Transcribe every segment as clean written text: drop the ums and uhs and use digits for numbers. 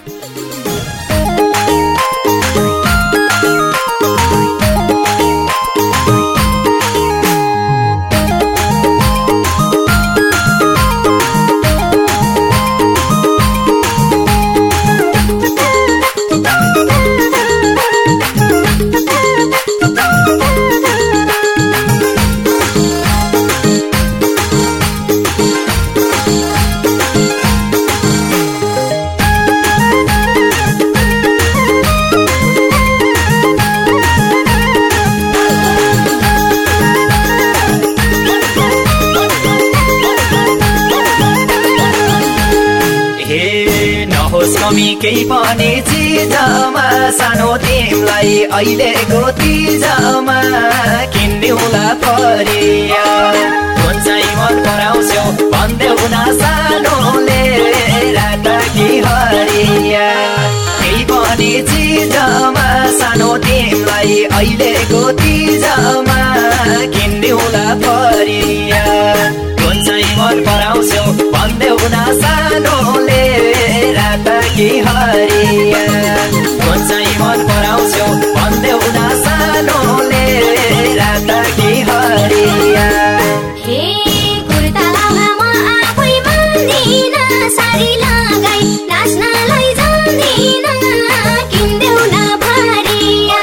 केही पनि चिजमा सानो तिमलाई अहिलेको तिजमा किन्दिउँला परिया कुन चाहिँ मन पराउँछौ भन्देऊ न सानोले रात कि हरिया केही पनि चिजमा सानो तिमलाई अहिलेको तिजमा किन्दिउँला परिया कुन चाहिँ मन पराउँछौ भन्देऊ न सानोले रात कि हरिया कुन चाहिँ मन पराउँछौ भन्देऊ न सानोले रात कि हरिया हे कुर्तामा म आफै मान्दिन साडी लगाई नाच्नलाई जान्दिन किन्देऊ न भरिया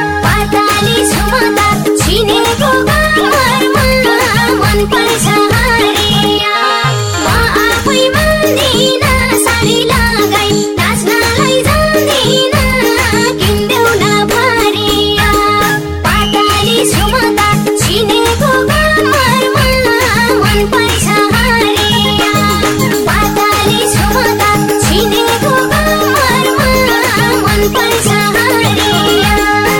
पाताली छुमदा छिनेको घरमा मन पर्छ हरिया म आफै मान्दिन साडी लगाई नाच्नलाई जान्दिन किन्देऊ न भरिया पाताली छुमदा छिनेको घरमा मन पर्छ हरिया पाताली छुमदा छिनेको घरमा मन पर्छ हरिया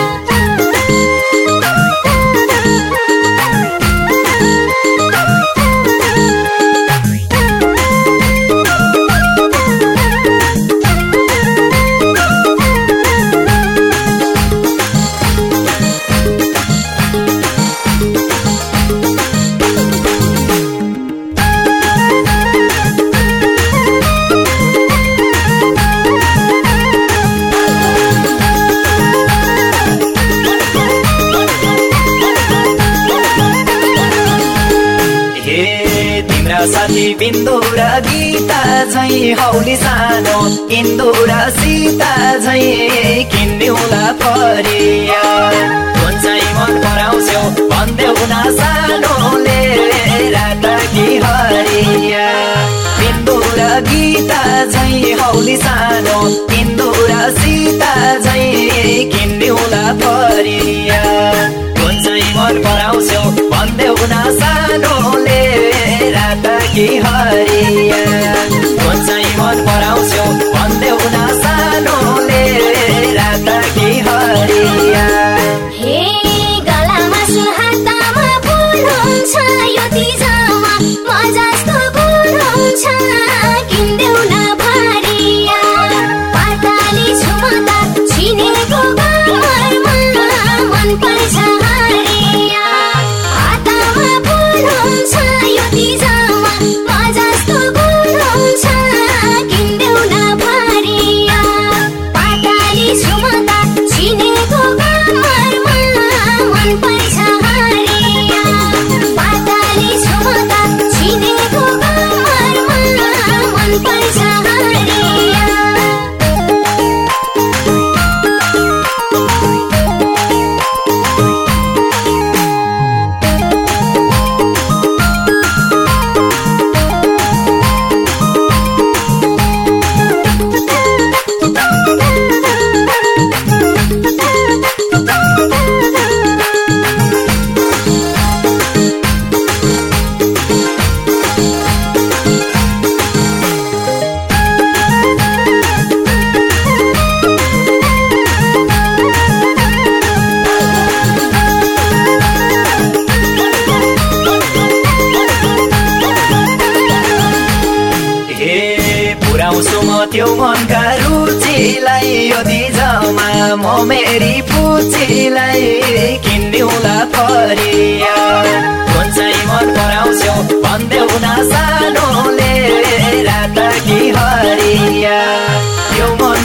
साथी बिन्दु र गीता झैं हौली सानो इन्दु र सीता झैं किन्दिउँला परिया कुन चाहिँ मन पराउँछौ भन्देऊ न सानोले रात कि हरिया बिन्दु र गीता झैं हौली सानो इन्दु र सीता झैं किन्दिउँला परिया कुन चाहिँ मन पराउँछौ भन्देऊ न सानोले रात कि हरिया कुन चाहिँ मन पराउँछौ भन्देऊ न सानोले रात कि हरिया हे गलामा सुहातामा फुल हुन्छ यो तिजमा म जस्तो गुण हुन्छ किन्देऊ न भरिया पाताली छुमदा छिनेको घरमा मन पर्छ हरिया हातमा फुल हुन्छ यो तिजमा म जस्तो गुण हुन्छ किन्देऊ न भरिया पाताली छुमदा छिनेको घरमा मन पर्छ हरिया पाताली छुमदा छिनेको घरमा मन पर्छ हरिया त्यो मनका रुचिलाई यो तिजमा म मेरी पुचिलाई किन्दिउँला परिया कुन चाहिँ मन पराउँछौ भन्देऊ न सानोले रात कि हरिया त्यो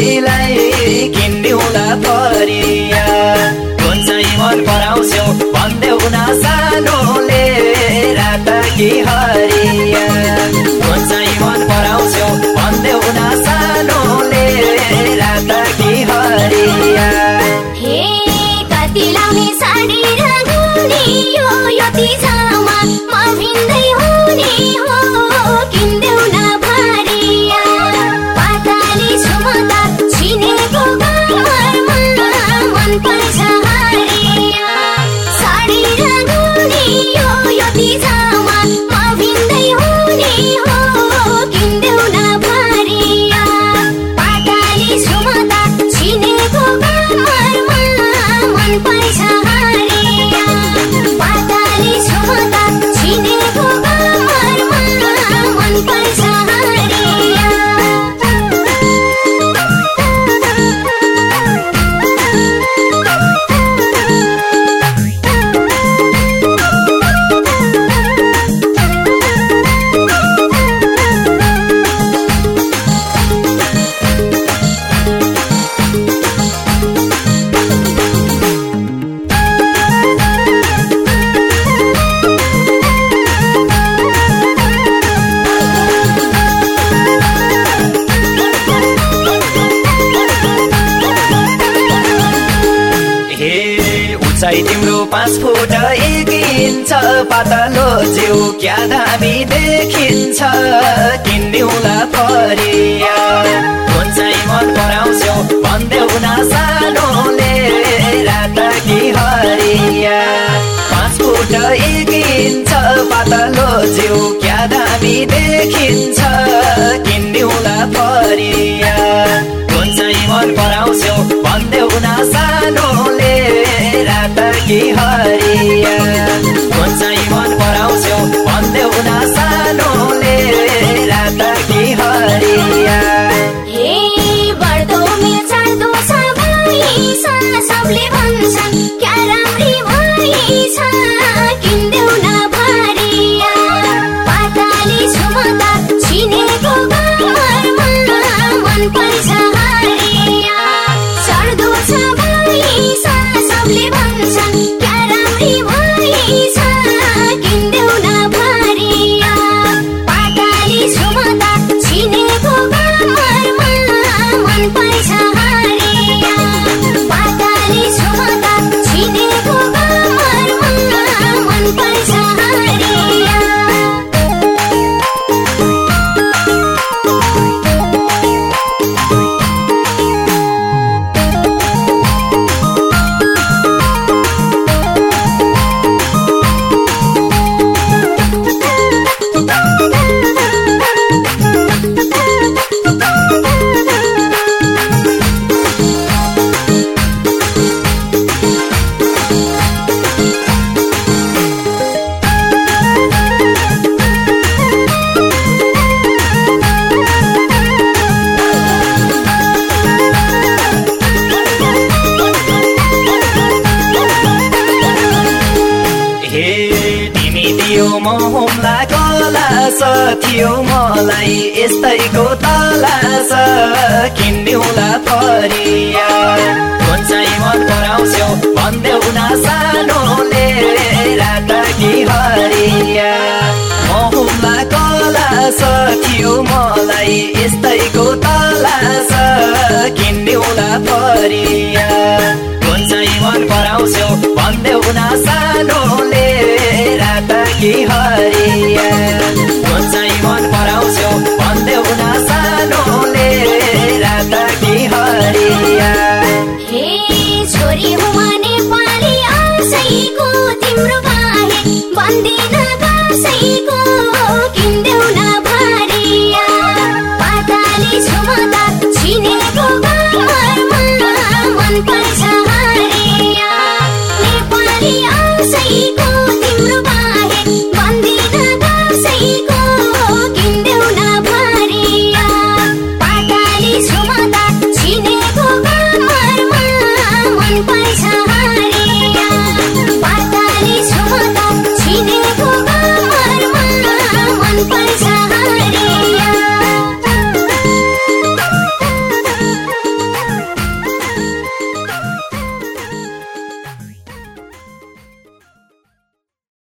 पुचीलाई किन्दिउला फरिया कुन चाहिँ मन पराउँछौ भन्देऊ न सानोले रात कि हरिया कुन चाहिँ मन पराउँछौ भन्देऊ न सानोले रात कि हरिया हे कति लाउने साडी र गुनी यो यति जामा म भिन्दै हुने हो किन्देऊ न भरिया पाताली छुमता छिनेको कमरमा मन पर्छ हरिया साडी र गुनी यो यति जामा म भिन्दै हुने हो किन्देऊ न भरिया पाताली छुमता छिनेको कमरमा मन पर्छ हरिया पाताली छुमता छिनेको कमरमा मन पर्छ हरिया उचाइ तिम्रो 5 फुट 1 इन्च पातलो जिउ क्या दामी देखिन्छ किन्दिउला फरिया कुन चाहिँ मन पराउँछौ भन्देऊ न सानोले रात कि हरिया 5 फुट 1 इन्च पातलो जिउ क्या दामी देखिन्छ किन्दिउला फरिया कुन चाहिँ मन पराउँछौ भन्देऊ न सानोले रात कि हरिया कुन चाहिँ मन पराउँछौ भन्देऊ न सानोले रात कि हरिया हे बढ्दो मिल्छार्दो सबैछ सबले भन्छन् क्या राम्री भइछ किन्देऊ न भरिया पाताली छुमता छिनेको कमरमा मन पर्छ हरिया चढ्दो सबैछ सबले भन्छन् क्या राम्री भइछ किन्देऊ न भरिया पाताली छुमता छिनेको कमरमा मन पर्छ हरिया पाताली छुमता छिनेको कमरमा मन पर्छ हरिया मोहम्ला गलास थियो मलाई यस्तैको तलास किन्दिउला फरिया कुन चाहिँ मन पराउँछौ भन्देऊ न सानोले रात कि हरिया मोहम्ला गलास थियो मलाई यस्तैको तलास किन्दिउला फरिया कुन चाहिँ मन पराउँछौ भन्देऊ न सानोले रात कि हरिया कुन चाहिँ मन पराउँछौ भन्देऊ न सानोले रात कि हरिया हे छोरी हुमा नेपाली आशैको तिम्रो बाहे भन्दिन कसैको किन